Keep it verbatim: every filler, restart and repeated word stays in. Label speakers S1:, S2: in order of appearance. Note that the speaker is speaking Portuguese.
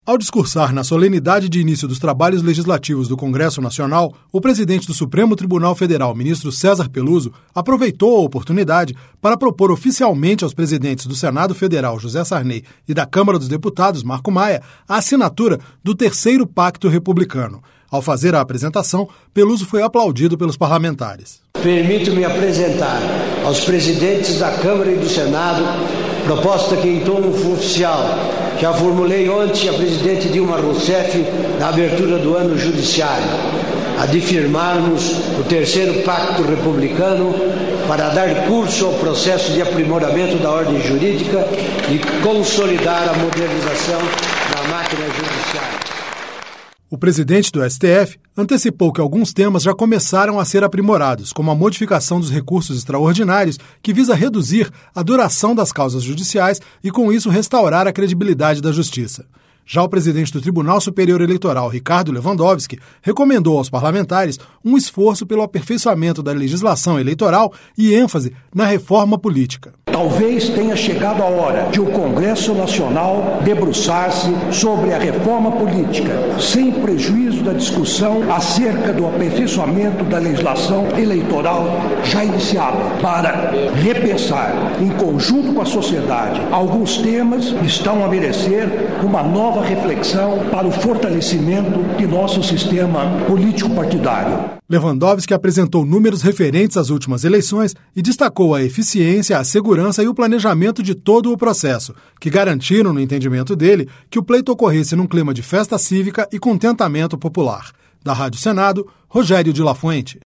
S1: Ao discursar na solenidade de início dos trabalhos legislativos do Congresso Nacional, o presidente do Supremo Tribunal Federal, ministro César Peluso, aproveitou a oportunidade para propor oficialmente aos presidentes do Senado Federal, José Sarney, e da Câmara dos Deputados, Marco Maia, a assinatura do terceiro Pacto Republicano. Ao fazer a apresentação, Peluso foi aplaudido pelos parlamentares.
S2: Permito-me apresentar aos presidentes da Câmara e do Senado proposta que, em tom oficial, já formulei ontem a presidente Dilma Rousseff na abertura do ano judiciário, a de firmarmos o terceiro Pacto Republicano para dar curso ao processo de aprimoramento da ordem jurídica e consolidar a modernização da máquina judiciária.
S1: O presidente do S T F antecipou que alguns temas já começaram a ser aprimorados, como a modificação dos recursos extraordinários, que visa reduzir a duração das causas judiciais e, com isso, restaurar a credibilidade da justiça. Já o presidente do Tribunal Superior Eleitoral, Ricardo Lewandowski, recomendou aos parlamentares um esforço pelo aperfeiçoamento da legislação eleitoral e ênfase na reforma política.
S3: Talvez tenha chegado a hora de o Congresso Nacional debruçar-se sobre a reforma política, sem prejuízo da discussão acerca do aperfeiçoamento da legislação eleitoral já iniciada, para repensar, em conjunto com a sociedade, alguns temas que estão a merecer uma nova reflexão para o fortalecimento de nosso sistema político-partidário.
S1: Lewandowski apresentou números referentes às últimas eleições e destacou a eficiência, a segurança e o planejamento de todo o processo, que garantiram, no entendimento dele, que o pleito ocorresse num clima de festa cívica e contentamento popular. Da Rádio Senado, Rogério de La Fuente.